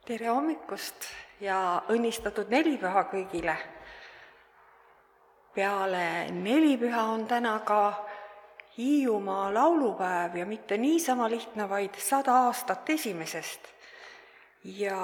Tere hommikust ja õnnistatud nelipüha kõigile. Peale nelipüha on täna ka Hiiumaa laulupäev ja mitte niisama lihtne, vaid 100 aastat esimesest. Ja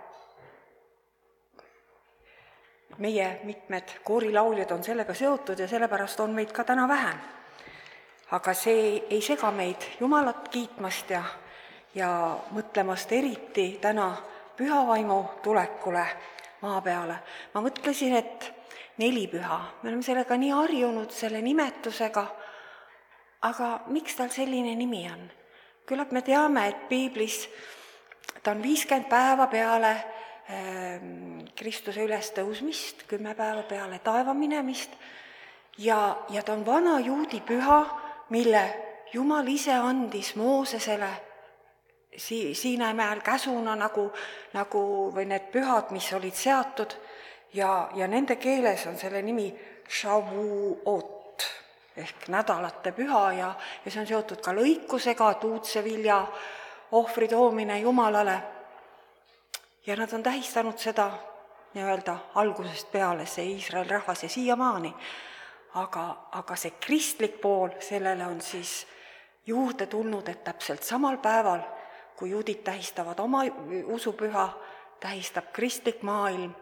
meie mitmed koorilauljad on sellega seotud ja sellepärast on meid ka täna vähem. Aga see ei sega meid Jumalat kiitmast ja mõtlemast eriti täna pühavaimu tulekule maa peale. Ma mõtlesin, et nelipüha, me oleme sellega nii harjunud, selle nimetusega, aga miks tal selline nimi on? Küllap me teame, et piiblis ta on 50 päeva peale Kristuse ülestõusmist, 10 päeva peale taeva minemist ja ta on vana juudi püha, mille Jumal ise andis Moosesele Siinai mäel käsuna nagu või need pühad, mis olid seatud ja nende keeles on selle nimi Shavuot ehk nädalate püha ja see on seotud ka lõikusega, tuudse vilja ohvri toomine Jumalale. Ja nad on tähistanud seda nii-öelda algusest peale, see Iisraeli rahvas ja siiamaani. Aga see kristlik pool, sellele on siis juurde tulnud, et täpselt samal päeval, kui juudid tähistavad oma usupüha, tähistab kristlik maailm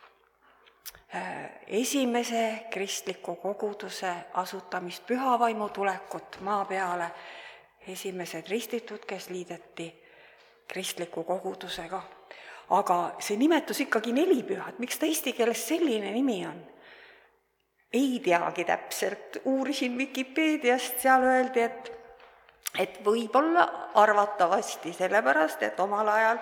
esimese kristliku koguduse asutamist, pühavaimu tulekut maa peale, esimesed ristitud, kes liideti kristliku kogudusega. Aga see nimetus ikkagi nelipüha, et miks ta eesti keeles selline nimi on? Ei teagi täpselt, uurisin Wikipeediast, seal öeldi, et võib-olla arvatavasti sellepärast, et omal ajal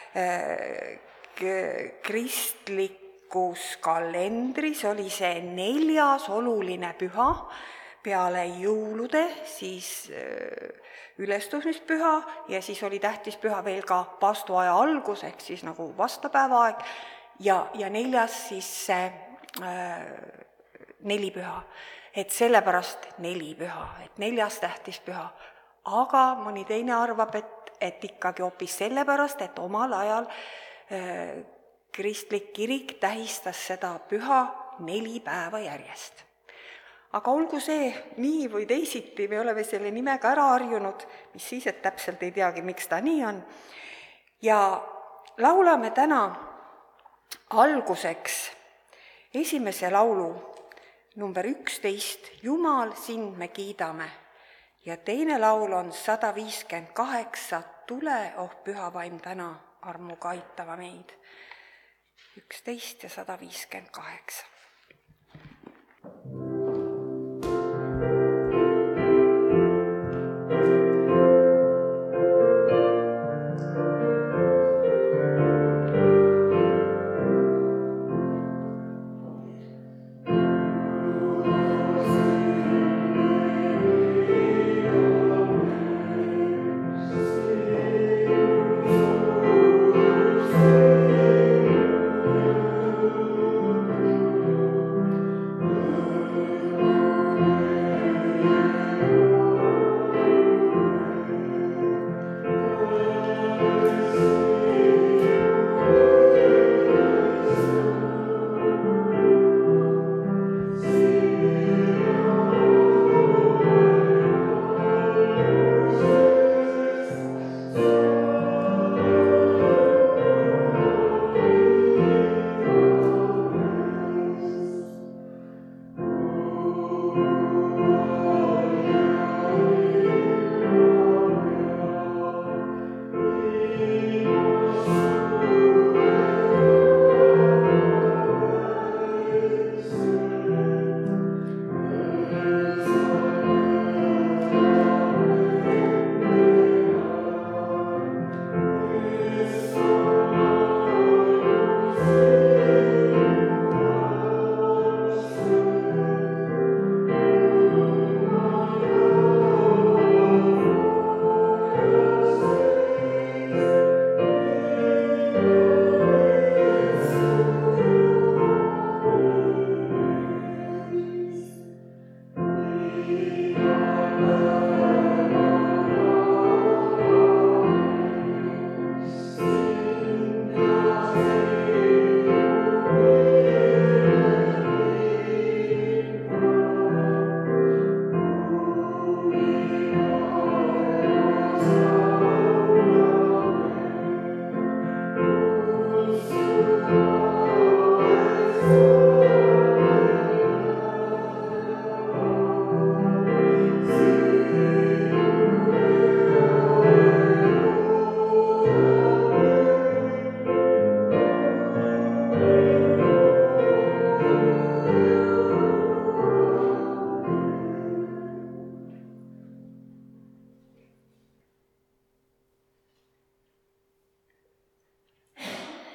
kristlikus kalendris oli see 4. oluline püha peale jõulude, siis ülestõusmispüha ja siis oli tähtis püha veel ka paastuaja algus, ehk siis nagu vastapäeva aeg ja 4. siis see nelipüha, et sellepärast nelipüha, et 4. tähtis püha. Aga mõni teine arvab, et ikkagi hoopis sellepärast, et omal ajal kristlik kirik tähistas seda püha 4 päeva järjest. Aga olgu see nii või teisiti, me oleme selle nimega ära harjunud, mis siis, et täpselt ei teagi, miks ta nii on. Ja laulame täna alguseks esimese laulu number 11, Jumal, sind me kiidame. Ja teine laul on 158, Tule, oh pühavaim täna armuga aitava meid. 11 ja 158.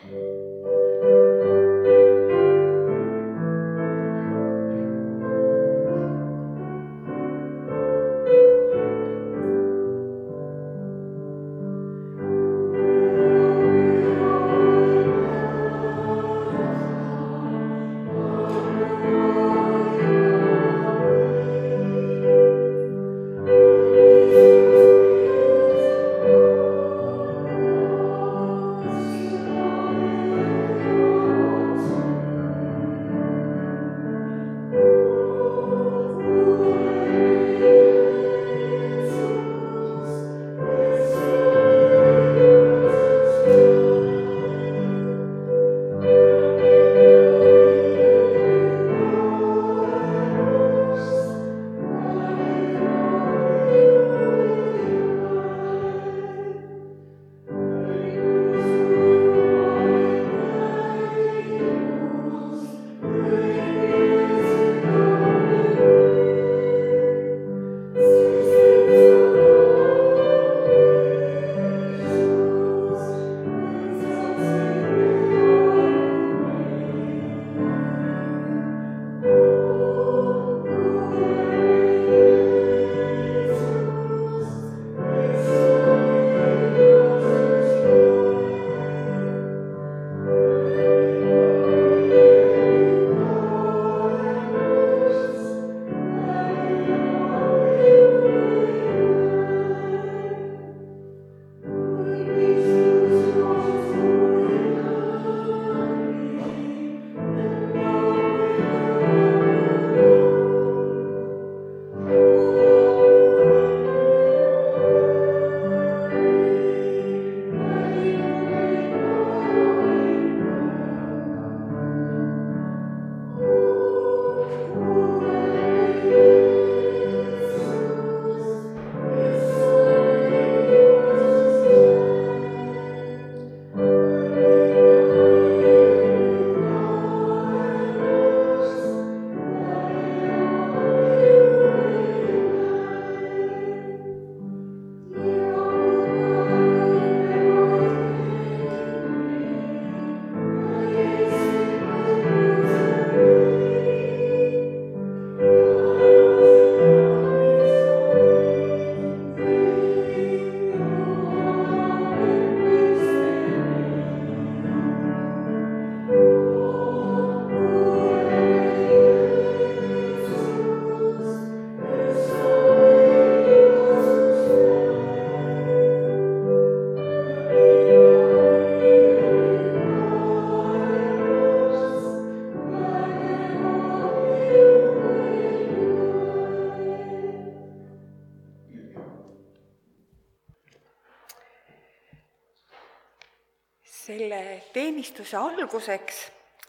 Selle teenistuse alguseks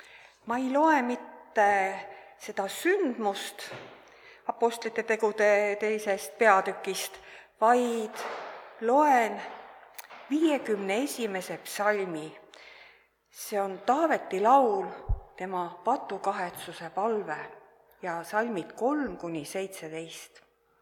ma ei loe mitte seda sündmust Apostlite tegude 2. peatükist, vaid loen 51. psalmi. See on Taaveti laul, tema patukahetsuse palve ja salmid 3-17.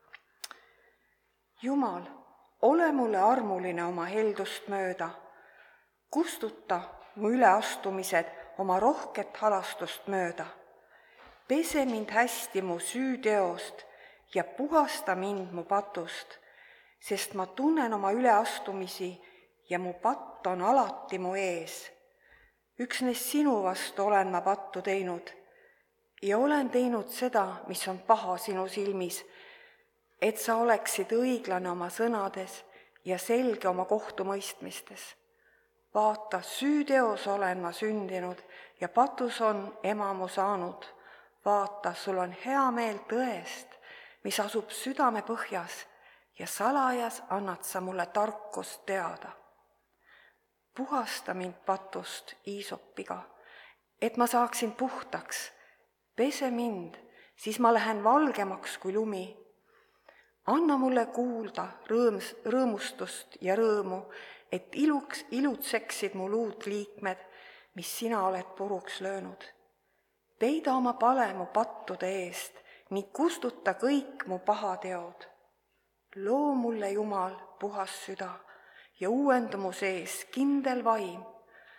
Jumal, ole mulle armuline oma heldust mööda, kustuta mu üleastumised oma rohket halastust mööda. Pese mind hästi mu süüteost ja puhasta mind mu patust, sest ma tunnen oma üleastumisi ja mu patt on alati mu ees. Üksnes sinu vastu olen ma pattu teinud ja olen teinud seda, mis on paha sinu silmis, et sa oleksid õiglane oma sõnades ja selge oma kohtumõistmistes. Vaata, süüteos olen ma sündinud ja patus on ema mu saanud. Vaata, sul on hea meel tõest, mis asub südame põhjas ja salajas annad sa mulle tarkust teada. Puhasta mind patust iisopiga, et ma saaksin puhtaks. Pese mind, siis ma lähen valgemaks kui lumi. Anna mulle kuulda rõõmustust ja rõõmu, et ilutseksid mu luudliikmed, mis sina oled puruks löönud. Peida oma pale mu pattude eest ning kustuta kõik mu pahateod. Loo mulle, Jumal, puhas süda ja uuenda mu sees kindel vaim.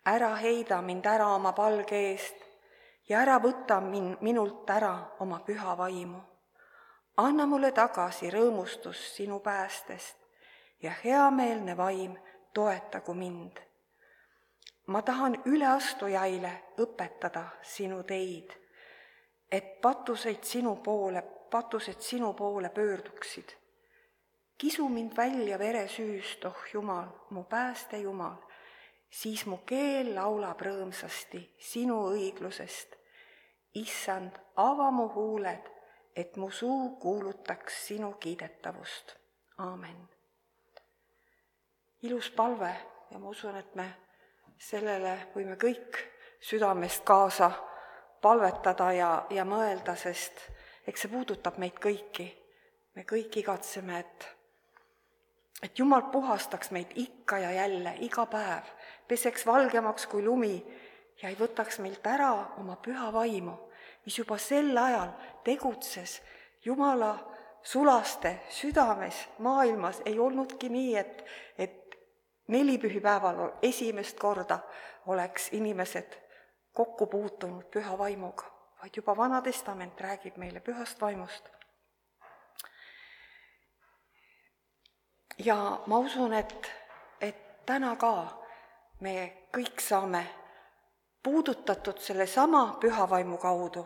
ära heida mind ära oma palge eest ja ära võta minult ära oma püha vaimu. Anna mulle tagasi rõõmustus sinu päästest ja heameelne vaim toetagu mind. Ma tahan üleastujaile õpetada sinu teid, et patused sinu poole pöörduksid. Kisu mind välja veresüüst, oh Jumal, mu pääste Jumal, siis mu keel laulab rõõmsasti sinu õiglusest. Issand, ava mu huuled, et mu suu kuulutaks sinu kiidetavust. Aamen. Ilus palve ja ma usun, et me sellele võime kõik südamest kaasa palvetada ja mõelda, sest eks see puudutab meid kõiki. Me kõik igatseme, et Jumal puhastaks meid ikka ja jälle, iga päev, peseks valgemaks kui lumi ja ei võtaks meilt ära oma püha vaimu, mis juba sel ajal tegutses Jumala sulaste südames maailmas. Ei olnudki nii, et nelipühipäeval esimest korda oleks inimesed kokku puutunud püha vaimuga, vaid juba Vana Testament räägib meile pühast vaimust. Ja ma usun, et täna ka me kõik saame puudutatud selle sama püha vaimu kaudu.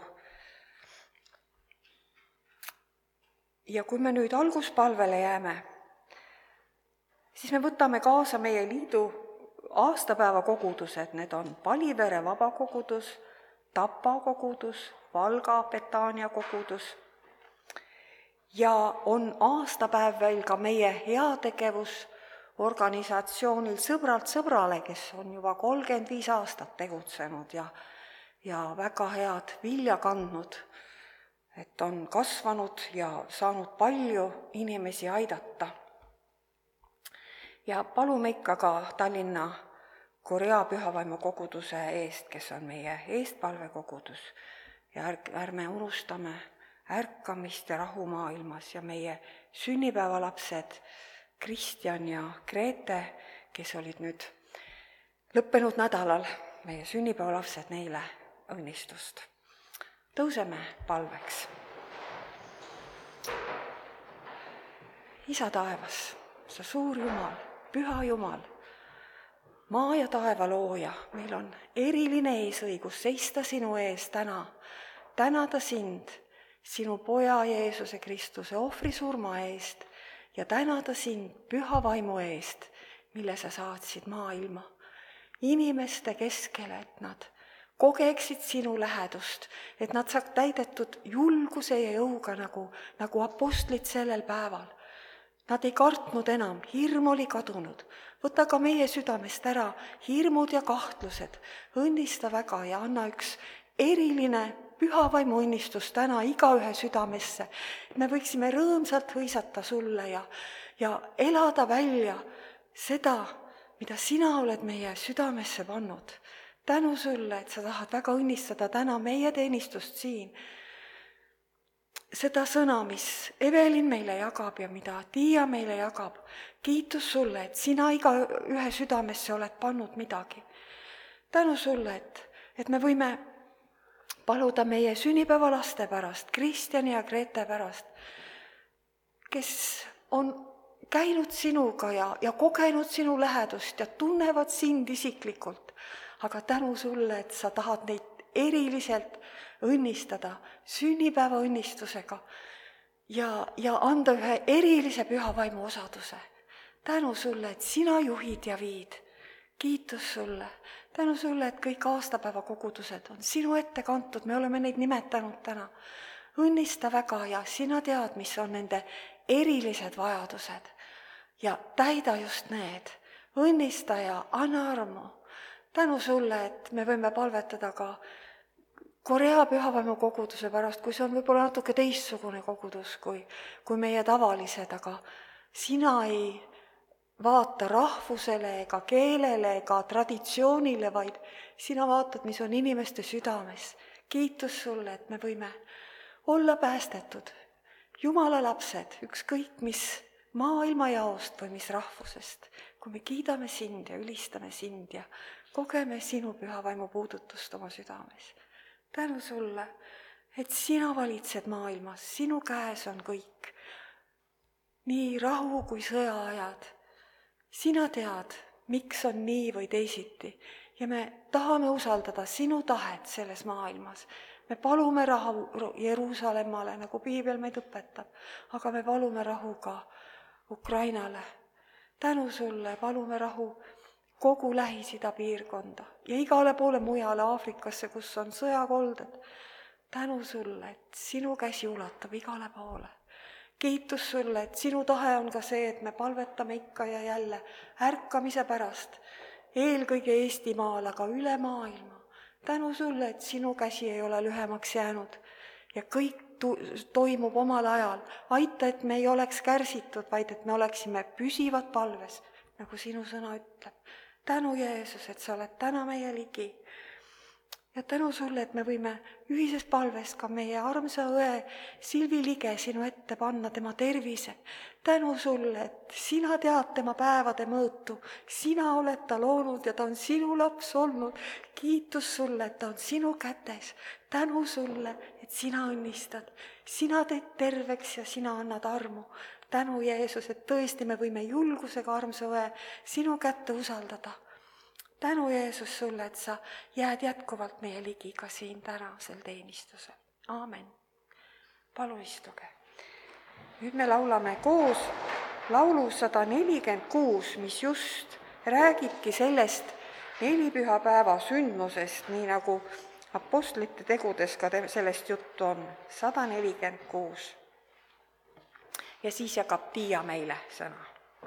Ja kui me nüüd alguspalvele jääme, siis me võtame kaasa meie liidu aastapäeva kogudused. Need on Palivere vabakogudus, Tapa kogudus, Valga Betania kogudus. Ja on aastapäev veel ka meie heategevusorganisatsioonil Sõbralt sõbrale, kes on juba 35 aastat tegutsenud ja väga head vilja kandnud, et on kasvanud ja saanud palju inimesi aidata. Ja palume ikka ka Tallinna Korea pühavaimu koguduse eest, kes on meie eestpalvekogudus. Ja ärme unustame ärkamist ja rahu maailmas ja meie sünnipäevalapsed Kristjan ja Grete, kes olid nüüd lõppenud nädalal meie sünnipäevalapsed, neile õnnistust. Tõuseme palveks. Isa taevas, sa suur Jumal, püha Jumal, maa ja taeva looja, meil on eriline eesõigus seista sinu ees täna, tänada sind, sinu poja Jeesuse Kristuse ohvrisurma eest ja tänada sind püha vaimu eest, mille sa saatsid maailma inimeste keskele, et nad kogeksid sinu lähedust, et nad saaks täidetud julguse ja jõuga nagu apostlid sellel päeval. Nad ei kartnud enam, hirm oli kadunud. Võta ka meie südamest ära hirmud ja kahtlused, õnnista väga ja anna üks eriline püha vaimu õnnistus täna igaühe südamesse. Me võiksime rõõmsalt hõisata sulle ja elada välja seda, mida sina oled meie südamesse pannud. Tänu sulle, et sa tahad väga õnnistada täna meie teenistust siin. Seda sõna, mis Evelin meile jagab ja mida Tiia meile jagab. Kiitus sulle, et sina igaühe südamesse oled pannud midagi. Tänu sulle, et me võime paluda meie sünnipäevalaste pärast, Kristjani ja Grete pärast, kes on käinud sinuga ja kogenud sinu lähedust ja tunnevad sind isiklikult. Aga tänu sulle, et sa tahad neid eriliselt õnnistada sünnipäeva õnnistusega ja anda ühe erilise püha vaimu osaduse. Tänu sulle, et sina juhid ja viid. Kiitus sulle. Tänu sulle, et kõik aastapäeva kogudused on sinu ette kantud. Me oleme neid nimetanud täna. Õnnista väga ja sina tead, mis on nende erilised vajadused. Ja täida just need. Õnnista ja anna armu. Tänu sulle, et me võime palvetada ka Korea pühavaimu koguduse pärast, kui see on võib-olla natuke teistsugune kogudus kui meie tavalised, aga sina ei vaata rahvusele ega keelele ega traditsioonile, vaid sina vaatad, mis on inimeste südames. Kiitus sulle, et me võime olla päästetud, Jumala lapsed, ükskõik mis maailma jaost või mis rahvusest, kui me kiidame sind ja ülistame sind ja kogeme sinu püha vaimu puudutust oma südames. Tänu sulle, et sina valitsed maailmas, sinu käes on kõik. Nii rahu kui sõjaajad. Sina tead, miks on nii või teisiti ja me tahame usaldada sinu tahet selles maailmas. Me palume rahu Jeruusalemmale, nagu piibel meid õpetab, aga me palume rahu ka Ukrainale. Tänu sulle palume rahu kogu Lähis-Ida piirkonda ja igale poole mujale Aafrikasse, kus on sõjakolded. Tänu sulle, et sinu käsi ulatab igale poole. Kiitus sulle, et sinu tahe on ka see, et me palvetame ikka ja jälle ärkamise pärast, eelkõige Eestimaal, aga üle maailma. Tänu sulle, et sinu käsi ei ole lühemaks jäänud ja kõik toimub omal ajal. Aita, et me ei oleks kärsitud, vaid et me oleksime püsivad palves, nagu sinu sõna ütleb. Tänu Jeesus, et sa oled täna meie ligi. Ja tänu sulle, et me võime ühises palves ka meie armsa õe Silvi Lige sinu ette panna tema tervise. Tänu sulle, et sina tead tema päevade mõõtu. Sina oled ta loonud ja ta on sinu laps olnud. Kiitus sulle, et ta on sinu kätes. Tänu sulle, et sina õnnistad. Sina teed terveks ja sina annad armu. Tänu Jeesus, et tõesti me võime julgusega armsa õe sinu kätte usaldada. Tänu Jeesus sulle, et sa jääd jätkuvalt meie ligi ka siin tänasel teenistusel. Aamen. Palun istuge. Nüüd me laulame koos laulu 146, mis just räägibki sellest nelipühapäeva sündmusest, nii nagu apostlite tegudes ka sellest juttu on. 146. Ja siis jagab Tiia meile sõna.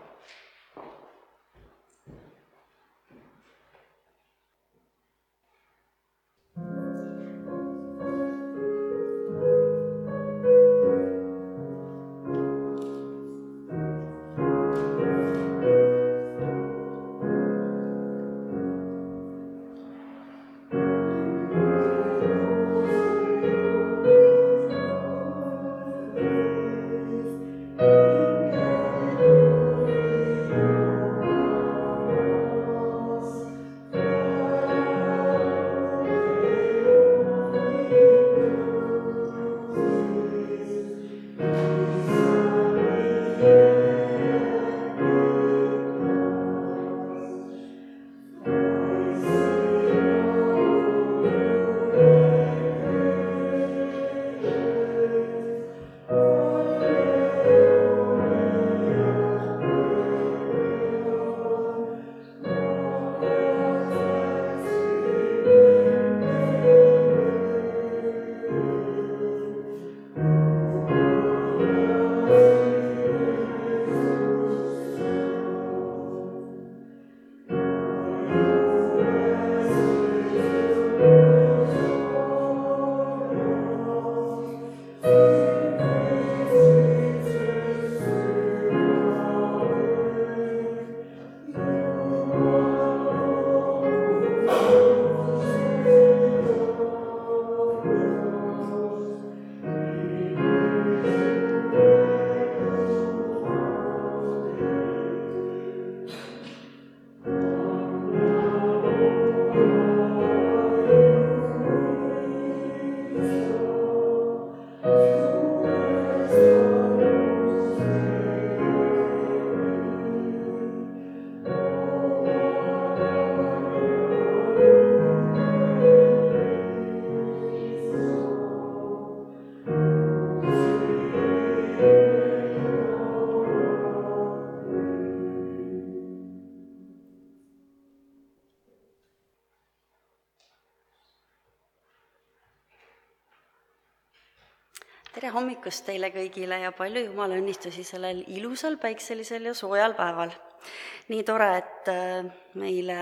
Tere hommikust teile kõigile ja palju Jumala õnnistusi sellel ilusal, päikselisel ja soojal päeval. Nii tore, et meile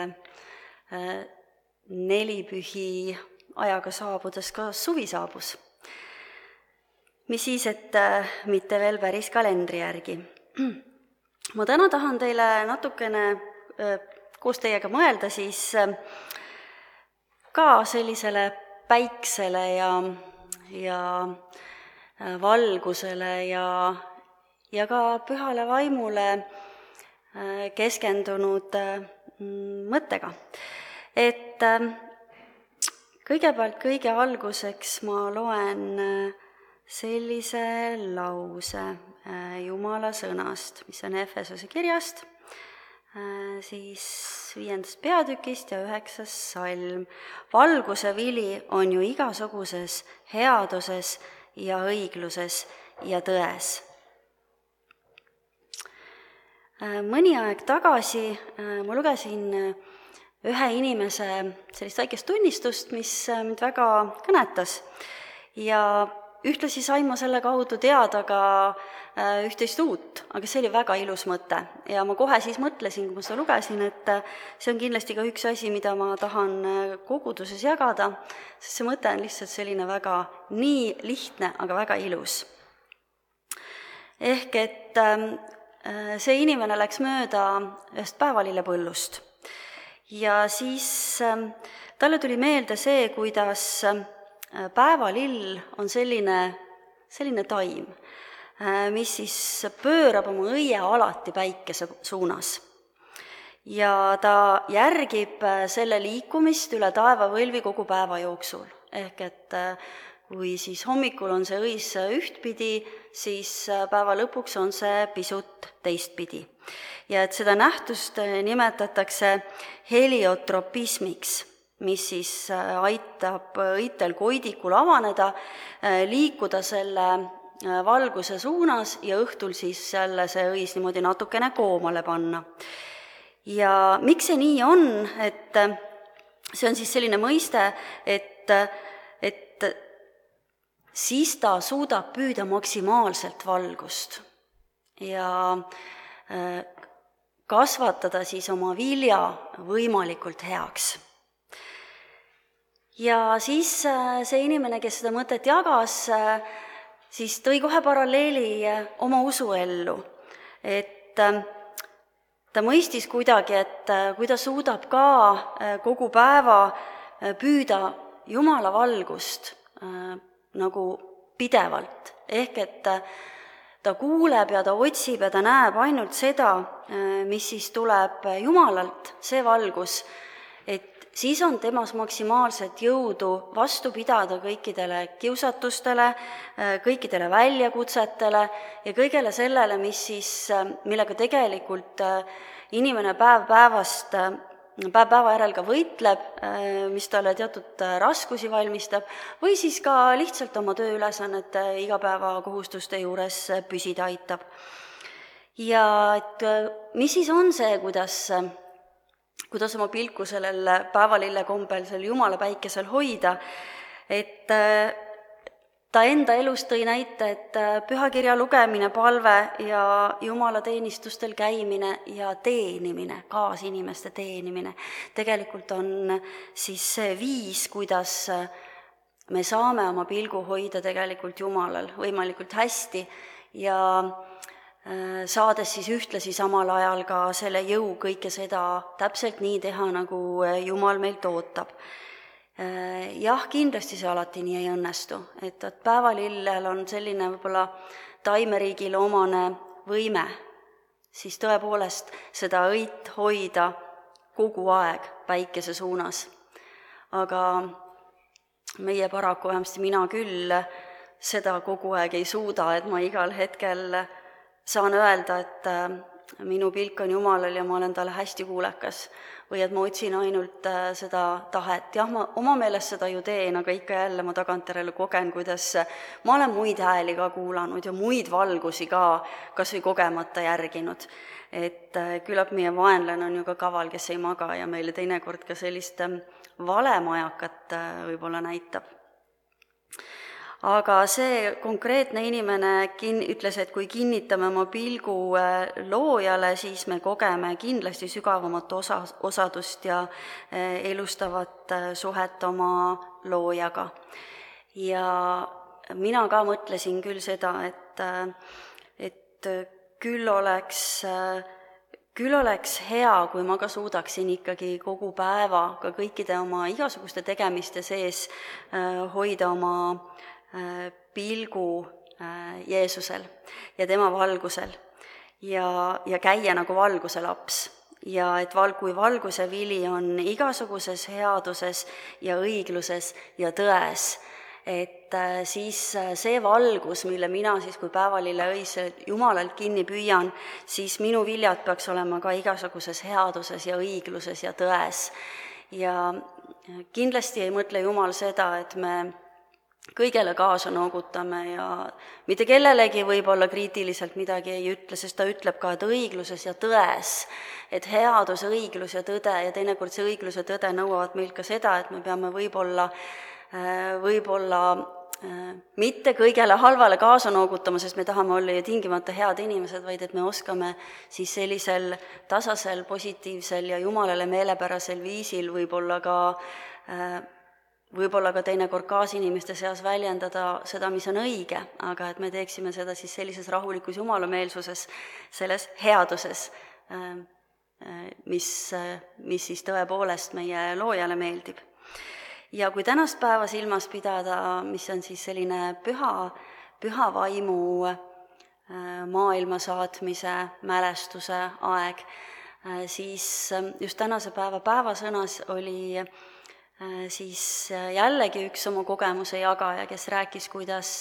nelipühi ajaga saabudes ka suvi saabus. Mis siis, et mitte veel päris kalendri järgi. Ma täna tahan teile natukene koos teiega mõelda siis ka sellisele päiksele ja valgusele ja ka pühale vaimule keskendunud mõttega. et kõigepealt kõige alguseks ma loen sellise lause Jumala sõnast, mis on Efesose kirjast, siis 5. peatükist ja 9. salm. Valguse vili on ju igasuguses headuses ja õigluses ja tões. Mõni aeg tagasi ma lugesin ühe inimese sellist väikest tunnistust, mis mind väga kõnetas ja ühtlasi sain ma selle kaudu teada ka üht-teist uut, aga see oli väga ilus mõte ja ma kohe siis mõtlesin, kui ma seda lugesin, et see on kindlasti ka üks asi, mida ma tahan koguduses jagada, sest see mõte on lihtsalt selline väga nii lihtne, aga väga ilus. Ehk et see inimene läks mööda ühest päevalillepõllust ja siis talle tuli meelde see, kuidas päevalill on selline taim, mis siis pöörab oma õie alati päikese suunas. Ja ta järgib selle liikumist üle taevavõlvi kogu päeva jooksul. Ehk et kui siis hommikul on see õis ühtpidi, siis päeva lõpuks on see pisut teistpidi. Ja et seda nähtust nimetatakse heliotropismiks, mis siis aitab õitel koidikul avaneda, liikuda selle valguse suunas ja õhtul siis jälle see õis niimoodi natukene koomale panna. Ja miks see nii on, et see on siis selline mõiste, et siis ta suudab püüda maksimaalselt valgust ja kasvatada siis oma vilja võimalikult heaks. Ja siis see inimene, kes seda mõtet jagas, siis tõi kohe paralleeli oma usuellu, et ta mõistis kuidagi, et kui ta suudab ka kogu päeva püüda Jumala valgust nagu pidevalt, ehk et ta kuuleb ja ta otsib ja ta näeb ainult seda, mis siis tuleb Jumalalt, see valgus, et siis on temas maksimaalset jõudu vastu pidada kõikidele kiusatustele, kõikidele väljakutsetele ja kõigele sellele, millega tegelikult inimene päev päeva järel ka võitleb, mis talle teatud raskusi valmistab, või siis ka lihtsalt oma tööülesannete igapäevakohustuste juures püsida aitab. Ja et mis siis on see, kuidas oma pilku sellel päevalille kombel, seal Jumala päikesel hoida, et ta enda elust tõi näite, et pühakirja lugemine, palve ja Jumala teenistustel käimine ja teenimine, kaasinimeste teenimine, tegelikult on siis see viis, kuidas me saame oma pilgu hoida tegelikult Jumalal võimalikult hästi ja saades siis ühtlasi samal ajal ka selle jõu kõike seda täpselt nii teha, nagu Jumal meilt ootab. Jah, kindlasti see alati nii ei õnnestu, et päevalillel on selline võib-olla taimeriigile omane võime, siis tõepoolest seda õit hoida kogu aeg päikese suunas. Aga meie paraku, vähemasti mina küll, seda kogu aeg ei suuda, et ma igal hetkel saan öelda, et minu pilk on Jumalal ja ma olen talle hästi kuulekas. Või et ma otsin ainult seda tahet. Jah, ma oma meelest seda ju teen, aga ikka jälle ma tagantjärele kogen, kuidas ma olen muid hääli ka kuulanud ja muid valgusi ka kas või kogemata järginud. Et küllap meie vaenlane on ju ka kaval, kes ei maga ja meile teinekord ka sellist valemajakat võib-olla näitab. Aga see konkreetne inimene ütles, et kui kinnitame oma pilgu loojale, siis me kogeme kindlasti sügavamat osadust ja elustavat suhet oma loojaga. Ja mina ka mõtlesin küll seda, et küll oleks hea, kui ma ka suudaksin ikkagi kogu päeva ka kõikide oma igasuguste tegemiste sees hoida oma pilgu Jeesusel ja tema valgusel ja käia nagu valguse laps ja et kui valguse vili on igasuguses headuses ja õigluses ja tões, et siis see valgus, mille mina siis, kui päevalille õisel Jumalalt kinni püüan, siis minu viljad peaks olema ka igasuguses headuses ja õigluses ja tões. Ja kindlasti ei mõtle Jumal seda, et me kõigele kaasa noogutame ja mitte kellelegi võib-olla kriitiliselt midagi ei ütle, sest ta ütleb ka, et õigluses ja tões, et headus, õiglus ja tõde ja teinekord see õiglus ja tõde nõuavad meilt ka seda, et me peame võib-olla mitte kõigele halvale kaasa noogutama, sest me tahame olla ju tingimata head inimesed, vaid et me oskame siis sellisel tasasel, positiivsel ja Jumalale meelepärasel viisil võib-olla ka teinekord kaasinimeste seas väljendada seda, mis on õige, aga et me teeksime seda siis sellises rahulikus jumalameelsuses, selles headuses, mis siis tõepoolest meie loojale meeldib. Ja kui tänast päeva silmas pidada, mis on siis selline püha vaimu maailma saatmise mälestuse aeg, siis just tänase päeva päevasõnas oli siis jällegi üks oma kogemuse jagaja, kes rääkis, kuidas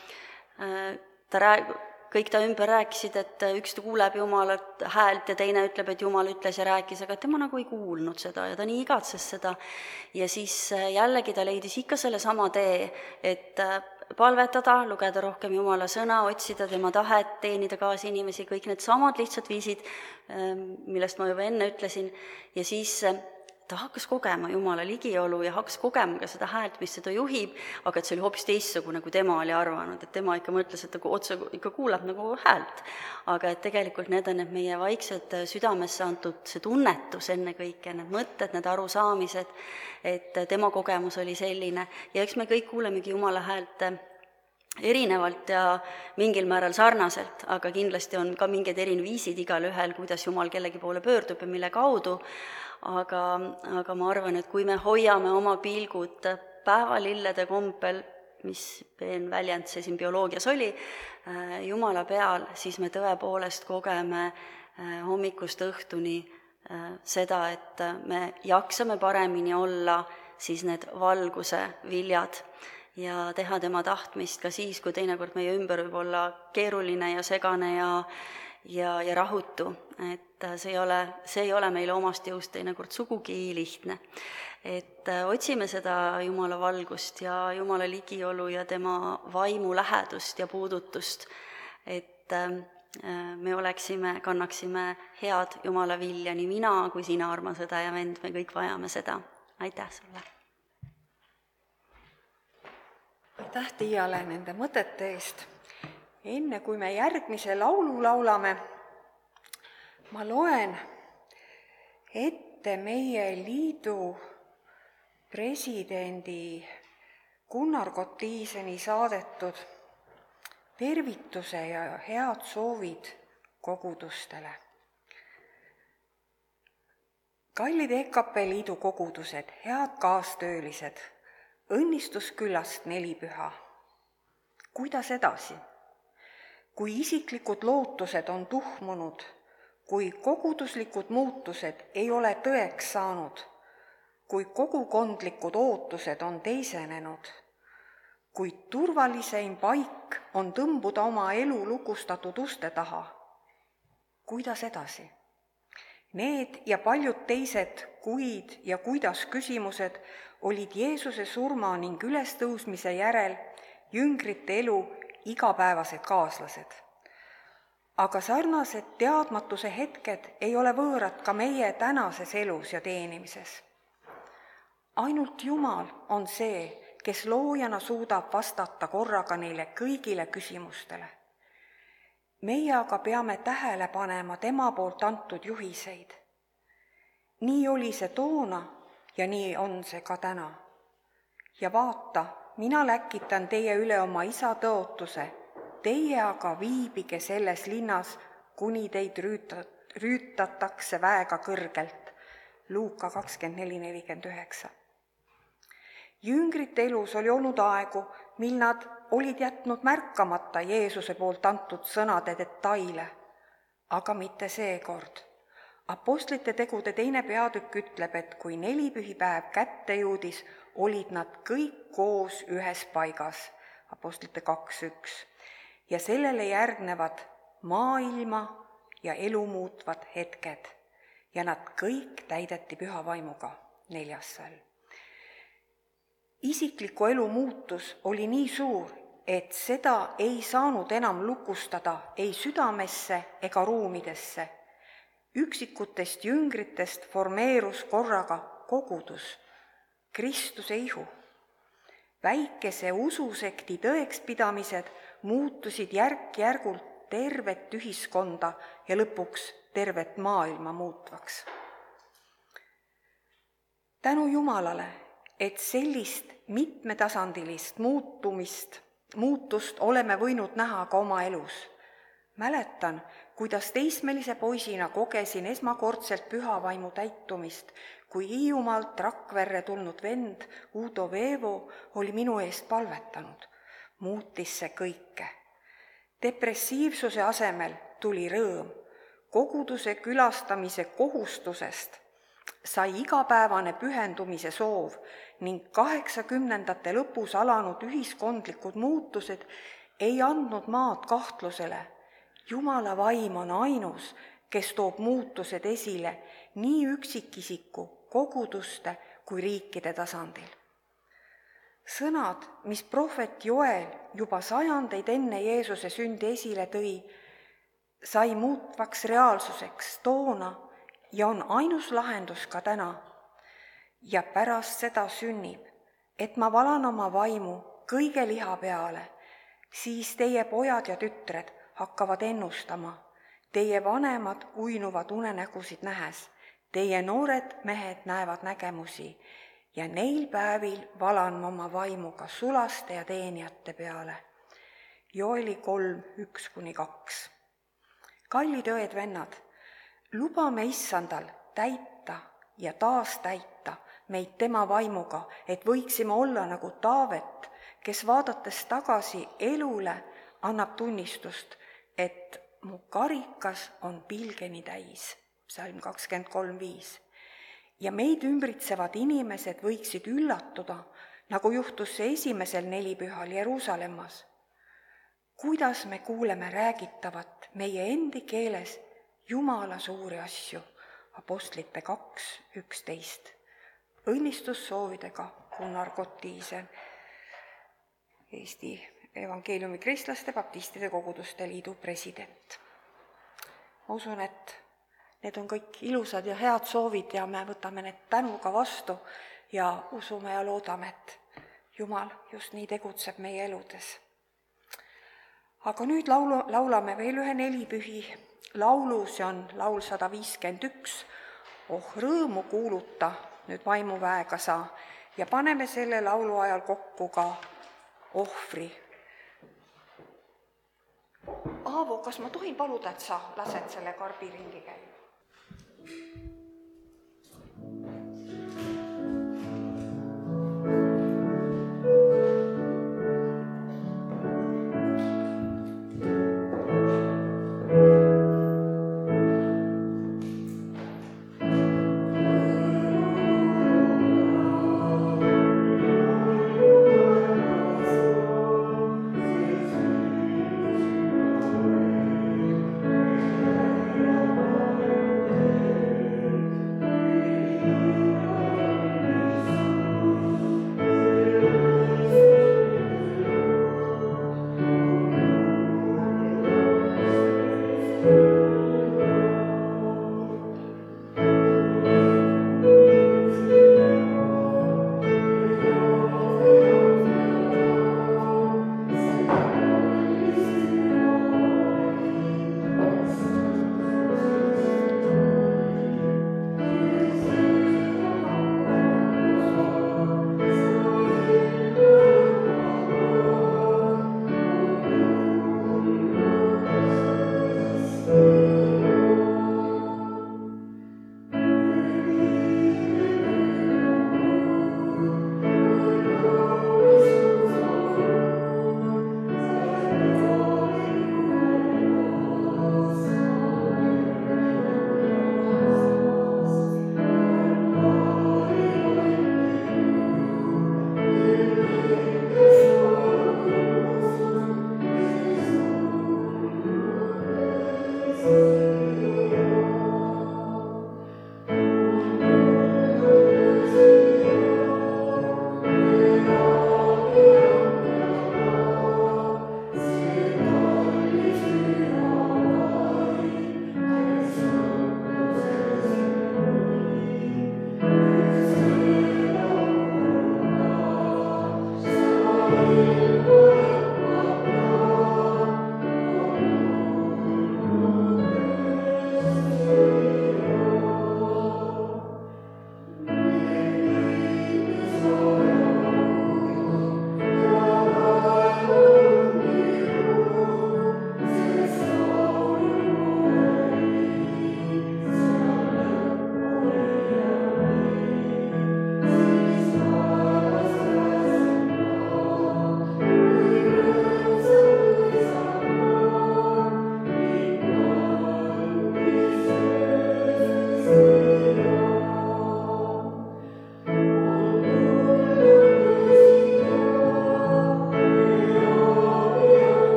kõik ta ümber rääkisid, et üks kuuleb Jumalat häält ja teine ütleb, et Jumal ütles ja rääkis, aga tema nagu ei kuulnud seda ja ta nii igatses seda. Ja siis jällegi ta leidis ikka sellesama tee, et palvetada, lugeda rohkem Jumala sõna, otsida tema tahet, teenida kaasinimesi, kõik need samad lihtsad viisid, millest ma juba enne ütlesin, ja siis ta hakkas kogema Jumala ligiolu ja hakkas kogema ka seda häält, mis seda juhib, aga et see oli hoopis teistsugune, kui tema oli arvanud, et tema ikka mõtles, et ta otse ikka kuulab nagu häält. Aga et tegelikult need on need meie vaiksed südamesse antud see tunnetus ennekõike, need mõtted, need arusaamised, et tema kogemus oli selline ja eks me kõik kuulemegi Jumala häält erinevalt ja mingil määral sarnaselt, aga kindlasti on ka mingid viisid igalühel, kuidas Jumal kellegi poole pöördub ja mille kaudu, aga ma arvan, et kui me hoiame oma pilgud päevalillede kompel, mis väljend see siin bioloogias oli, Jumala peal, siis me tõepoolest kogeme hommikust õhtuni seda, et me jaksame paremini olla siis need valguse viljad ja teha tema tahtmist ka siis, kui teinekord meie ümber võib olla keeruline ja segane ja rahutu, et see ei ole meile omast jõust teinekord sugugi lihtne. Et otsime seda Jumala valgust ja Jumala ligiolu ja tema vaimu lähedust ja puudutust, et me kannaksime head Jumala vilja, nii mina kui sina, armas õde ja vend, me kõik vajame seda. Aitäh sulle! Aitäh Tiiale nende mõtete eest. Enne kui me järgmise laulu laulame, ma loen ette meie liidu presidendi Gunnar Gottliiseni saadetud tervituse ja head soovid kogudustele. Kallid EKP liidu kogudused, head kaastöölised, õnnistusküllast nelipüha. Kuidas edasi? Kui isiklikud lootused on tuhmunud, kui koguduslikud muutused ei ole tõeks saanud, kui kogukondlikud ootused on teisenenud, kui turvaliseim paik on tõmbuda oma elu lukustatud uste taha, kuidas edasi? Need ja paljud teised kuid ja kuidas küsimused olid Jeesuse surma ning ülestõusmise järel jüngrite elu igapäevased kaaslased. Aga sarnased teadmatuse hetked ei ole võõrad ka meie tänases elus ja teenimises. Ainult Jumal on see, kes loojana suudab vastata korraga neile kõigile küsimustele. Meie aga peame tähele panema tema poolt antud juhiseid. Nii oli see toona ja nii on see ka täna. Ja vaata, mina läkitan teie üle oma isa tõotuse, teie aga viibige selles linnas, kuni teid rüütatakse väega kõrgelt. Luuka 24:49. Jüngrite elus oli olnud aegu, mil nad olid jätnud märkamata Jeesuse poolt antud sõnade detaile, aga mitte seekord. Apostlite tegude 2. peatükk ütleb, et kui nelipühipäev kätte jõudis, olid nad kõik koos ühes paigas, Apostlite 2.1. Ja sellele järgnevad maailma ja elu muutvad hetked ja nad kõik täideti püha vaimuga, 4. salm. Isikliku elu muutus oli nii suur, et seda ei saanud enam lukustada ei südamesse ega ruumidesse. Üksikutest jüngritest formeerus korraga kogudus, Kristuse ihu. Väikese ususekti tõekspidamised muutusid järk-järgult tervet ühiskonda ja lõpuks tervet maailma muutvaks. Tänu Jumalale, et sellist mitmetasandilist muutust oleme võinud näha ka oma elus. Mäletan, kuidas teismelise poisina kogesin esmakordselt püha vaimu täitumist, kui Hiiumaalt Rakverre tulnud vend Udo Veevo oli minu eest palvetanud. Muutis see kõike. Depressiivsuse asemel tuli rõõm. Koguduse külastamise kohustusest sai igapäevane pühendumise soov ning 80ndate lõpus alanud ühiskondlikud muutused ei andnud maad kahtlusele. Jumala vaim on ainus, kes toob muutused esile nii üksikisiku, koguduste kui riikide tasandil. Sõnad, mis prohvet Joel juba sajandeid enne Jeesuse sündi esile tõi, sai muutvaks reaalsuseks toona ja on ainus lahendus ka täna. Ja pärast seda sünnib, et ma valan oma vaimu kõige liha peale, siis teie pojad ja tütred hakkavad ennustama, teie vanemad uinuvad unenägusid nähes, teie noored mehed näevad nägemusi ja neil päevil valan ma oma vaimu ka sulaste ja teenijate peale. Joeli 3:1-2. Kallid õed-vennad, lubame Issandal täita ja taas täita meid tema vaimuga, et võiksime olla nagu Taavet, kes vaadates tagasi elule annab tunnistust, et mu karikas on pilgeni täis, psalm 23:5. Ja meid ümbritsevad inimesed võiksid üllatuda, nagu juhtus see esimesel nelipühal Jeruusalemmas. Kuidas me kuuleme räägitavat meie endi keeles Jumala suuri asju, Apostlite 2:11. Õnnistussoovidega Gunnar Kotiisen, Eesti Evangeeliumi Kristlaste Baptistide Koguduste Liidu president. Ma usun, et need on kõik ilusad ja head soovid ja me võtame need tänuga vastu ja usume ja loodame, et Jumal just nii tegutseb meie eludes. Aga nüüd laulame veel ühe nelipühi laulu, see on laul 151, Oh rõõmu kuuluta, nüüd vaimuväega sa, ja paneme selle laulu ajal kokku ka ohvri. Aavo, kas ma tohin paluda, et sa lased selle karbi ringi käia?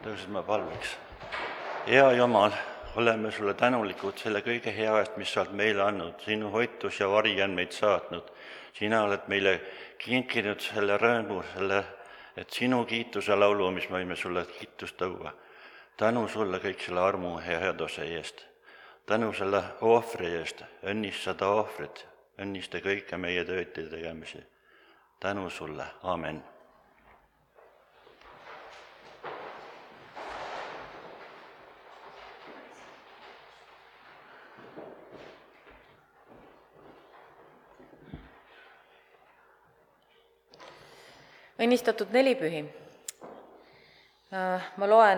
tõusma palveks. Hea Jumal, oleme sulle tänulikud selle kõige hea eest, mis sa oled meile andnud. Sinu hoitus ja vari on meid saatnud. Sina oled meile kinkinud selle rõõmu, et sinu kiituse laulu, mis me võime sulle kiitust tõua. Tänu sulle kõik selle armu ja headuse eest. Tänu selle ohvri eest. Õnnista seda ohvrit. Õnnista kõike meie tööd ja tegemisi. Tänu sulle. Aamen. Õnnistatud nelipühi. Ma loen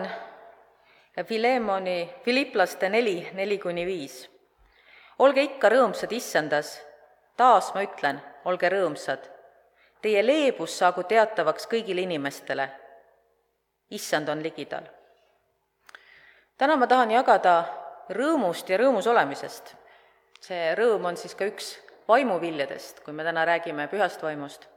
Filiplaste 4:4-5. Olge ikka rõõmsad issandas, taas ma ütlen, olge rõõmsad. Teie leebus saagu teatavaks kõigile inimestele. Issand on ligidal. Täna ma tahan jagada rõõmust ja rõõmus olemisest. See rõõm on siis ka üks vaimuviljadest, kui me täna räägime pühast vaimust.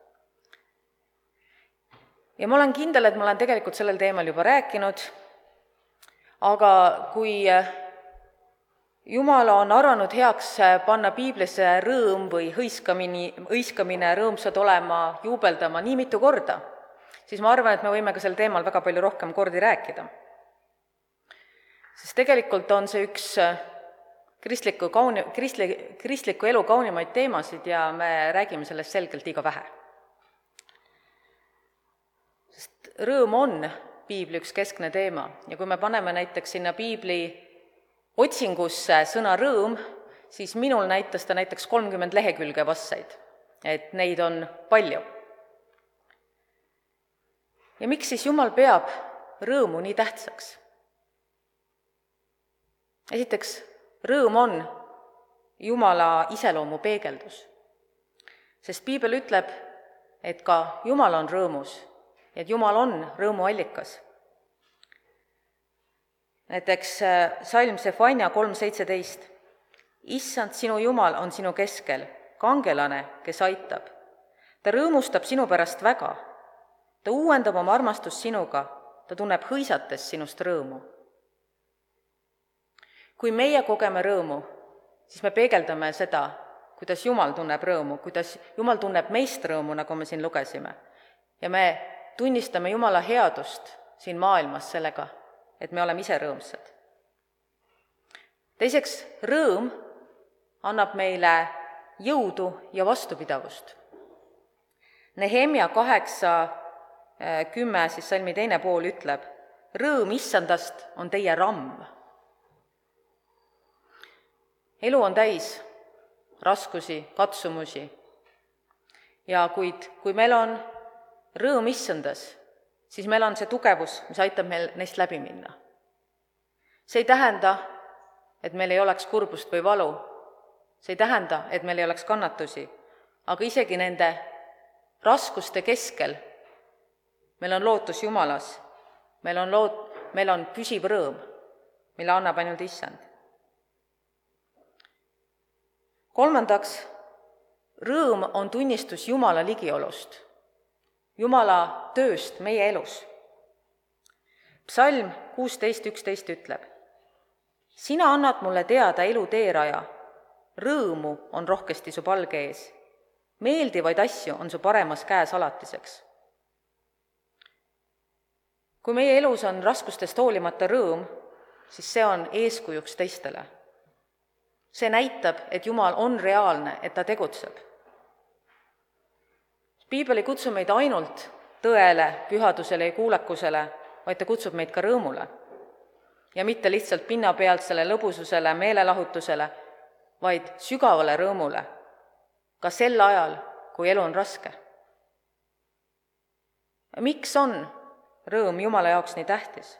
Ja ma olen kindel, et ma olen tegelikult sellel teemal juba rääkinud, aga kui Jumal on arvanud heaks panna piiblisse rõõm või hõiskamine, rõõmsad olema, juubeldama nii mitu korda, siis ma arvan, et me võime ka sel teemal väga palju rohkem kordi rääkida. Sest tegelikult on see üks kristliku elu kaunimaid teemasid ja me räägime sellest selgelt liiga vähe. Sest rõõm on piibli üks keskne teema ja kui me paneme näiteks sinna piibli otsingusse sõna rõõm, siis minul näitas ta näiteks 30 lehekülge vassaid, et neid on palju. Ja miks siis Jumal peab rõõmu nii tähtsaks? Esiteks, rõõm on Jumala iseloomu peegeldus, sest piibel ütleb, et ka Jumal on rõõmus, et Jumal on rõõmuallikas. Näiteks salm Sefania 3:17. Issand, sinu Jumal on sinu keskel, kangelane, kes aitab. Ta rõõmustab sinu pärast väga. Ta uuendab oma armastust sinuga, ta tunneb hõisates sinust rõõmu. Kui meie kogeme rõõmu, siis me peegeldame seda, kuidas Jumal tunneb rõõmu, kuidas Jumal tunneb meist rõõmu, nagu me siin lugesime. Ja me tunnistame Jumala headust siin maailmas sellega, et me oleme ise rõõmsad. Teiseks, rõõm annab meile jõudu ja vastupidavust. Nehemia 8:10, siis salmi teine pool ütleb, rõõm issandast on teie ramm. Elu on täis raskusi, katsumusi ja kui meil on rõõm issandas, siis meil on see tugevus, mis aitab meil neist läbi minna. See ei tähenda, et meil ei oleks kurbust või valu. See ei tähenda, et meil ei oleks kannatusi, aga isegi nende raskuste keskel meil on lootus Jumalas, meil on püsiv rõõm, mille annab ainult issand. Kolmandaks, rõõm on tunnistus Jumala ligiolust, Jumala tööst meie elus. Psalm 16:11 ütleb, sina annad mulle teada elu teeraja, rõõmu on rohkesti su palge ees, meeldivaid asju on su paremas käes alatiseks. Kui meie elus on raskustest hoolimata rõõm, siis see on eeskujuks teistele. See näitab, et Jumal on reaalne, et ta tegutseb. Piibel ei kutsu meid ainult tõele, pühadusele ja kuulekusele, vaid ta kutsub meid ka rõõmule. Ja mitte lihtsalt pinnapealtsele lõbususele, meelelahutusele, vaid sügavale rõõmule, ka sel ajal, kui elu on raske. Miks on rõõm Jumala jaoks nii tähtis?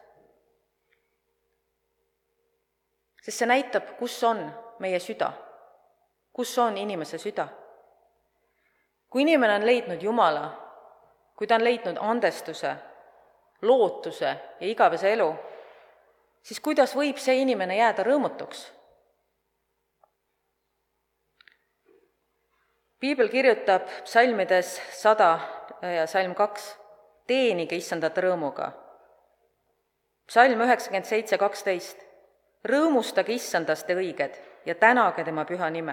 Sest see näitab, kus on meie süda, kus on inimese süda. Kui inimene on leidnud Jumala, kui ta on leidnud andestuse, lootuse ja igavese elu, siis kuidas võib see inimene jääda rõõmutuks? Piibel kirjutab psalmides 100 ja salm 2, teenige issandat rõõmuga. Psalm 97:12. Rõõmustage issandas, te õiged, ja tänage tema püha nime.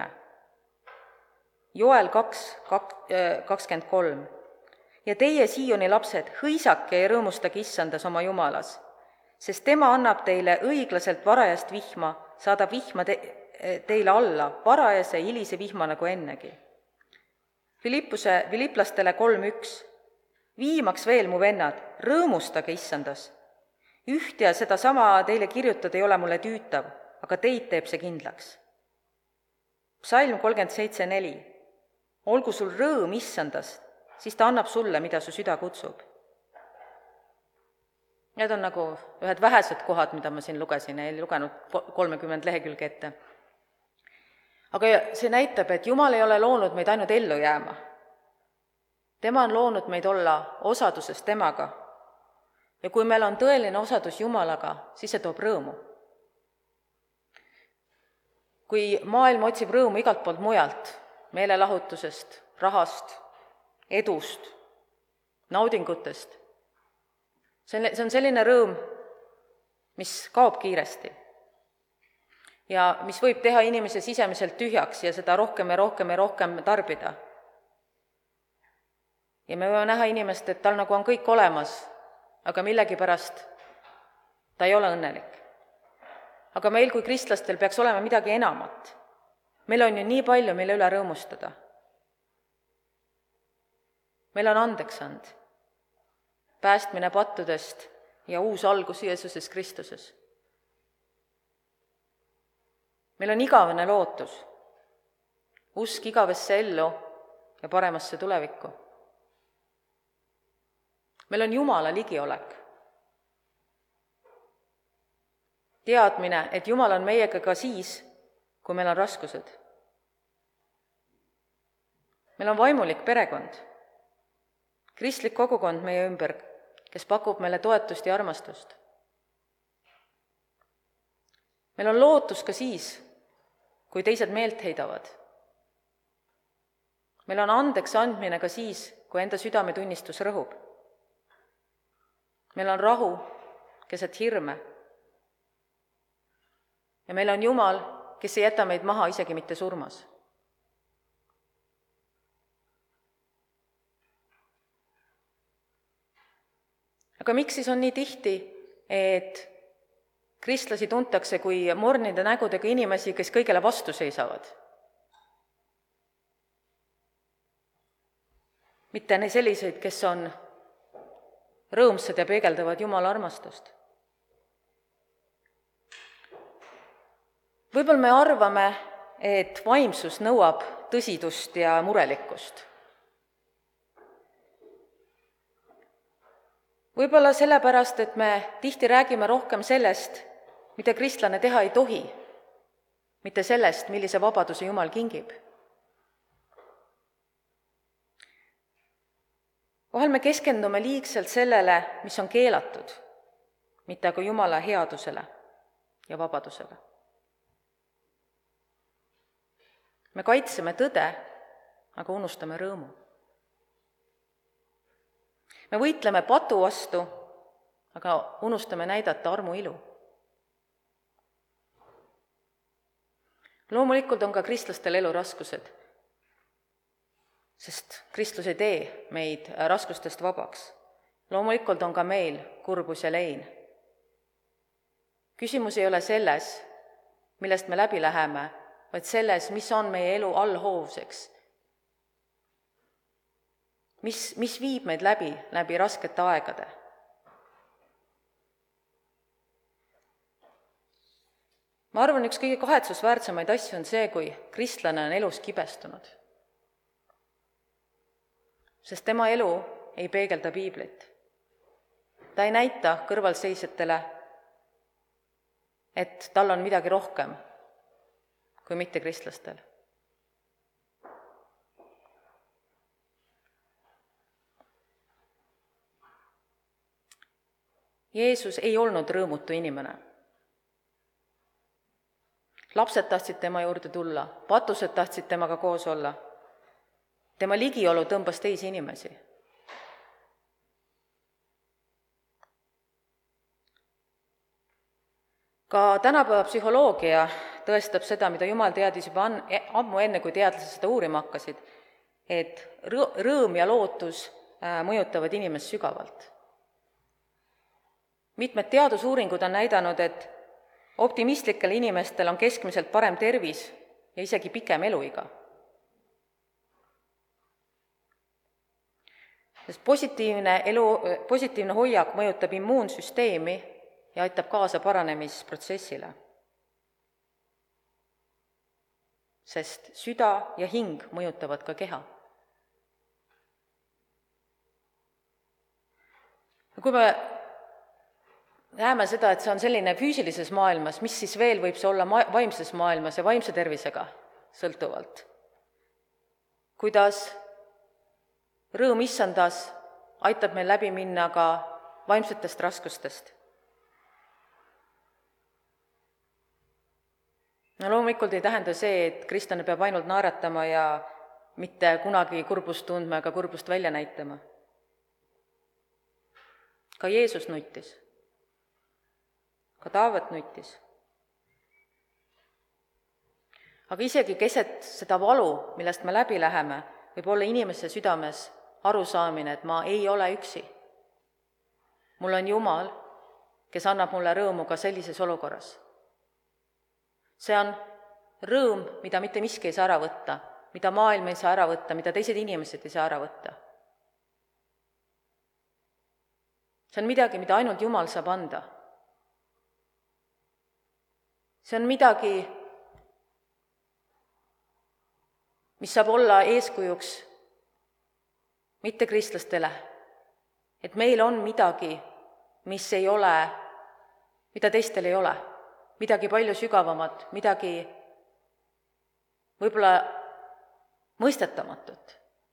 Joel 2:23. Ja teie, Sioni lapsed, hõisake ja rõõmustage issandas oma Jumalas, sest tema annab teile õiglaselt varajast vihma, saadab vihma teile alla, varajase hilise vihma nagu ennegi. Filiplastele 3:1. Viimaks veel, mu vennad, rõõmustage issandas. Üht ja sedasama teile kirjutada ei ole mulle tüütav, aga teid teeb see kindlaks. Psalm 37:4. Olgu sul rõõm issandas, siis ta annab sulle, mida su süda kutsub. Need on nagu ühed vähesed kohad, mida ma siin lugesin, ei lugenud 30 lehekülge ette. Aga see näitab, et Jumal ei ole loonud meid ainult ellu jääma. Tema on loonud meid olla osaduses temaga. Ja kui meil on tõeline osadus Jumalaga, siis see toob rõõmu. Kui maailm otsib rõõmu igalt poolt mujalt, meelelahutusest, rahast, edust, naudingutest, see on selline rõõm, mis kaob kiiresti ja mis võib teha inimese sisemiselt tühjaks ja seda rohkem ja rohkem ja rohkem tarbida. Ja me võime näha inimest, et tal nagu on kõik olemas, aga millegipärast ta ei ole õnnelik. Aga meil kui kristlastel peaks olema midagi enamat. Meil on ju nii palju, mille üle rõõmustada. Meil on andeksand, päästmine pattudest ja uus algus Jeesuses Kristuses. Meil on igavene lootus, usk igavesse ellu ja paremasse tulevikku. Meil on Jumala ligiolek. Teadmine, et Jumal on meiega ka siis, kui meil on raskused. Meil on vaimulik perekond, kristlik kogukond meie ümber, kes pakub meile toetust ja armastust. Meil on lootus ka siis, kui teised meelt heidavad. Meil on andeks andmine ka siis, kui enda südametunnistus rõhub. Meil on rahu keset hirme. Ja meil on Jumal, kes ei jäta meid maha isegi mitte surmas. Aga miks siis on nii tihti, et kristlasi tuntakse kui mornide nägudega inimesi, kes kõigele vastu seisavad? Mitte selliseid, kes on rõõmsad ja peegeldavad Jumala armastust. Võib-olla me arvame, et vaimsus nõuab tõsidust ja murelikkust. Võib-olla sellepärast, et me tihti räägime rohkem sellest, mida kristlane teha ei tohi, mitte sellest, millise vabaduse Jumal kingib. Vahel me keskendume liigselt sellele, mis on keelatud, mitte aga Jumala headusele ja vabadusele. Me kaitseme tõde, aga unustame rõõmu. Me võitleme patu vastu, aga unustame näidata armu ilu. Loomulikult on ka kristlastel elu raskused, sest kristlus ei tee meid raskustest vabaks. Loomulikult on ka meil kurbus ja lein. Küsimus ei ole selles, millest me läbi läheme, vaid selles, mis on meie elu allhoovseks. Mis viib meid läbi raskete aegade. Ma arvan, üks kõige kahetsusväärsemaid asju on see, kui kristlane on elus kibestunud. Sest tema elu ei peegelda piiblit. Ta ei näita kõrvalseisjatele, et tal on midagi rohkem kui mitte kristlastel. Jeesus ei olnud rõõmutu inimene. Lapsed tahtsid tema juurde tulla, patused tahtsid temaga koos olla. Tema ligiolu tõmbas teisi inimesi. Ka tänapäeva psühholoogia tõestab seda, mida Jumal teadis juba ammu enne, kui teadlased seda uurima hakkasid, et rõõm ja lootus mõjutavad inimest sügavalt. Mitmed teadusuuringud on näidanud, et optimistlikel inimestel on keskmiselt parem tervis ja isegi pikem eluiga. Sest positiivne hoiak mõjutab immuunsüsteemi ja aitab kaasa paranemisprotsessile. Sest süda ja hing mõjutavad ka keha. Kui me näeme seda, et see on selline füüsilises maailmas, mis siis veel võib see olla vaimses maailmas ja vaimse tervisega sõltuvalt? Kuidas rõõm issandas aitab meil läbi minna ka vaimsetest raskustest? No loomulikult ei tähenda see, et kristlane peab ainult naeratama ja mitte kunagi kurbust tundma ega kurbust välja näitama. Ka Jeesus nuttis. Ka Taavet nuttis. Aga isegi keset seda valu, millest me läbi läheme, võib olla inimese südames arusaamine, et ma ei ole üksi. Mul on Jumal, kes annab mulle rõõmu ka sellises olukorras. See on rõõm, mida mitte miski ei saa ära võtta, mida maailm ei saa ära võtta, mida teised inimesed ei saa ära võtta. See on midagi, mida ainult Jumal saab anda. See on midagi, mis saab olla eeskujuks mittekristlastele, et meil on midagi, mis ei ole, mida teistel ei ole, midagi palju sügavamat, midagi võib-olla mõistetamatut.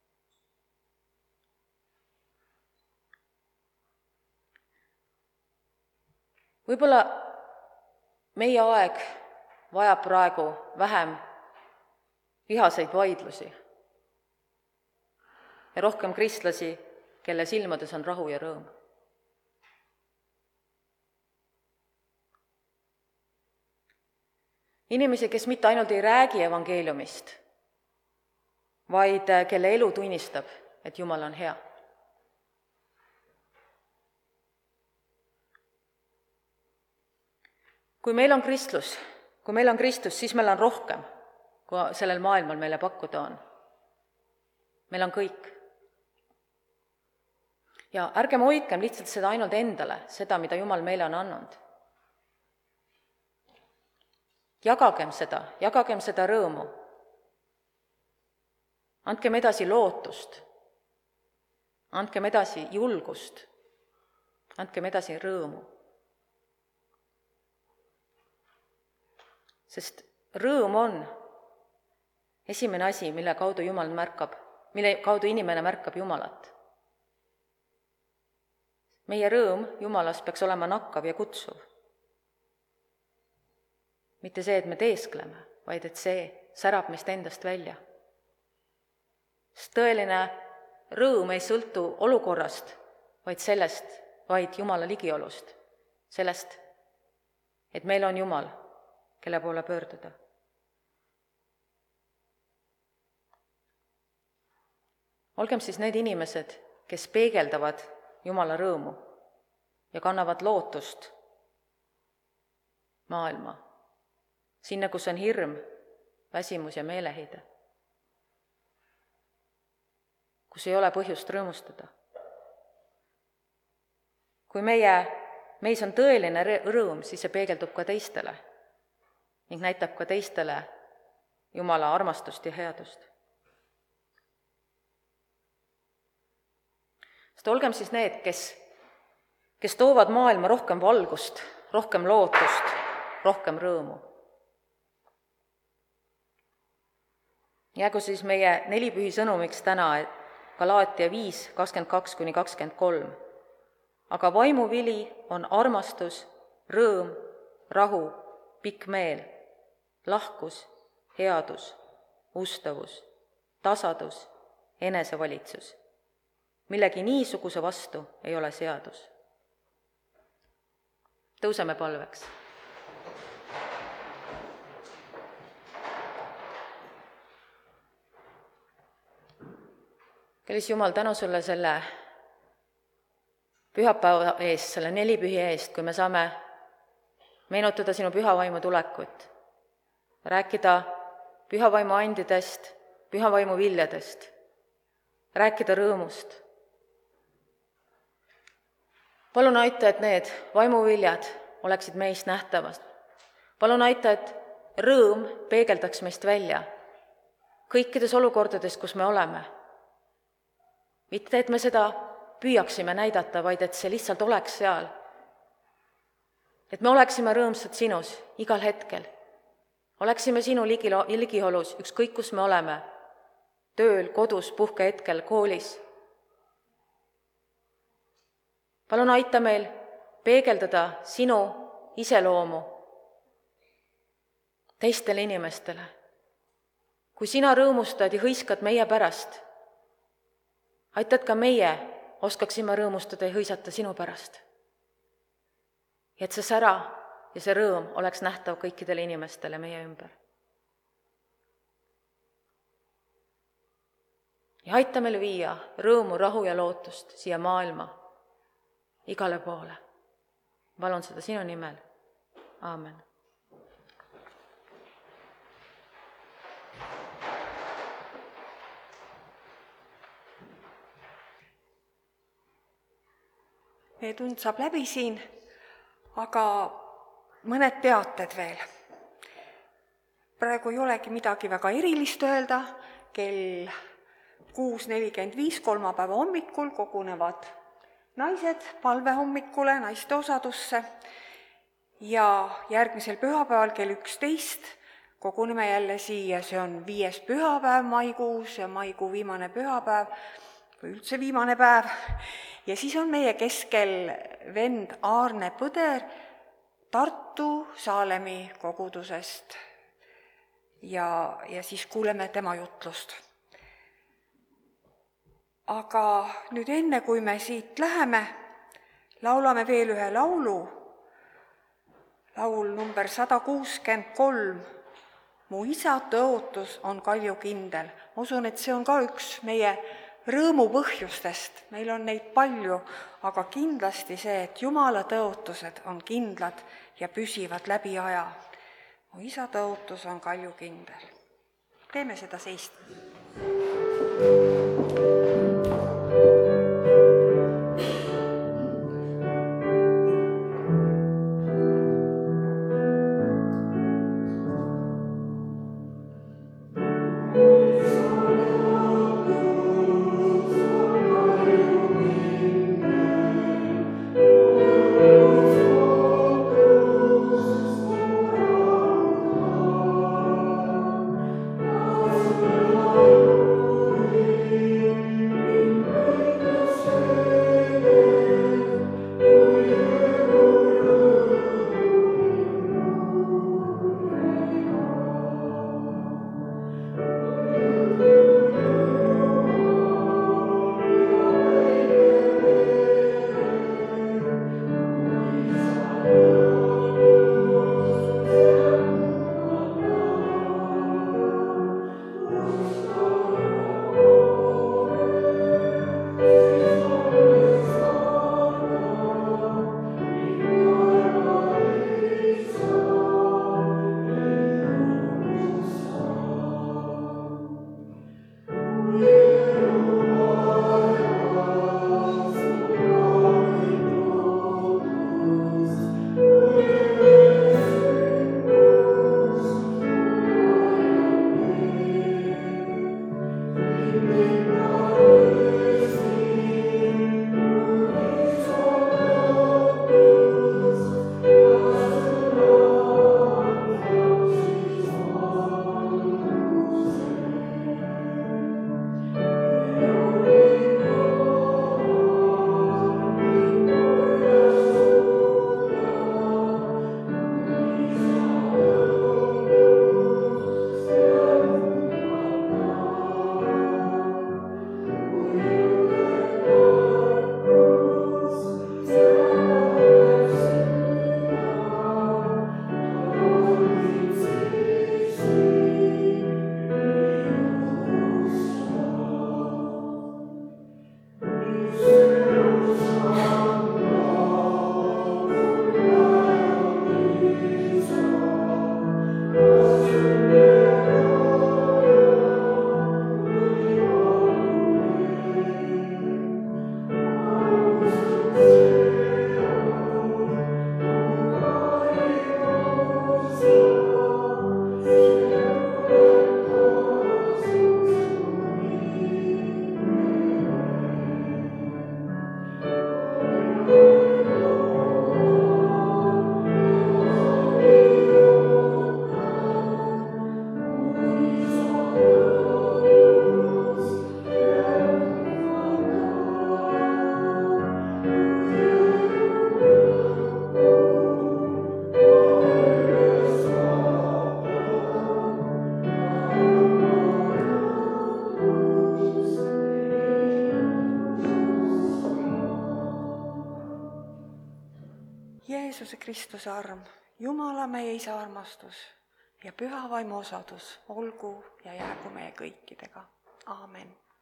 Võib-olla meie aeg vajab praegu vähem vihaseid vaidlusi ja rohkem kristlasi, kelle silmades on rahu ja rõõm. Inimesi, kes mitte ainult ei räägi evangeeliumist, vaid kelle elu tunnistab, et Jumal on hea. Kui meil on Kristus, siis meil on rohkem, kui sellel maailmal meile pakkuda on. Meil on kõik. Ja ärgem hoidkem lihtsalt seda ainult endale, seda, mida Jumal meile on andnud. Jagagem seda rõõmu. Andkem edasi lootust. Andkem edasi julgust. Andkem edasi rõõmu. Sest rõõm on esimene asi, mille kaudu inimene märkab Jumalat. Meie rõõm Jumalast peaks olema nakkav ja kutsuv. Mitte see, et me teeskleme, vaid et see särab meist endast välja. Sest tõeline rõõm ei sõltu olukorrast, vaid Jumala ligiolust. Sellest, et meil on Jumal, kelle poole pöörduda. Olgem siis need inimesed, kes peegeldavad Jumala rõõmu ja kannavad lootust maailma, sinna, kus on hirm, väsimus ja meeleheide, kus ei ole põhjust rõõmustada. Kui meis on tõeline rõõm, siis see peegeldub ka teistele ning näitab ka teistele Jumala armastust ja headust. Sest olgem siis need, kes toovad maailma rohkem valgust, rohkem lootust, rohkem rõõmu. Jäägu siis meie 4 pühisõnumiks täna, Galaatia 5, 22-23. Aga vaimuvili on armastus, rõõm, rahu, pikk meel, lahkus, headus, ustavus, tasadus, enesevalitsus. Millegi niisuguse vastu ei ole seadus. Tõuseme palveks. kallis Jumal, tänu sulle selle pühapäeva eest, selle nelipühi eest, kui me saame meenutada sinu pühavaimu tulekut, rääkida pühavaimu andidest, pühavaimu viljadest, rääkida rõõmust. Palun aita, et need vaimuviljad oleksid meist nähtavad. Palun aita, et rõõm peegeldaks meist välja kõikides olukordades, kus me oleme. Mitte, et me seda püüaksime näidata, vaid et see lihtsalt oleks seal. Et me oleksime rõõmsad sinus igal hetkel. Oleksime sinu ligiolus, ükskõik kus me oleme, tööl, kodus, puhkehetkel, koolis. Palun aita meil peegeldada sinu iseloomu teistele inimestele. Kui sina rõõmustad ja hõiskad meie pärast, aitad ka meie oskaksime rõõmustada ja hõisata sinu pärast. Ja et see sära ja see rõõm oleks nähtav kõikidele inimestele meie ümber. Ja aita meil viia rõõmu, rahu ja lootust siia maailma, igale poole. Palun seda sinu nimel. Aamen. Meie tund saab läbi siin, aga mõned teated veel. Praegu ei olegi midagi väga erilist öelda. Kell 6.45 kolmapäeva hommikul kogunevad naised palvehommikule naiste osadusse ja järgmisel pühapäeval kell 11 koguneme jälle siia. See on 5. pühapäev maikuus ja maikuu viimane pühapäev või üldse viimane päev. Ja siis on meie keskel vend Aarne Põder Tartu Saalemi kogudusest ja siis kuuleme tema jutlust. Aga nüüd enne, kui me siit läheme, laulame veel ühe laulu, laul number 163, Mu isa tõotus on kaljukindel. Ma usun, et see on ka üks meie rõõmu põhjustest. Meil on neid palju, aga kindlasti see, et Jumala tõotused on kindlad ja püsivad läbi aja. Mu isa tõotus on kaljukindel. Teeme seda seista. Oh Jeesuse Kristuse arm, Jumala meie Isa armastus ja püha vaimu osadus olgu ja jäägu meie kõikidega. Aamen.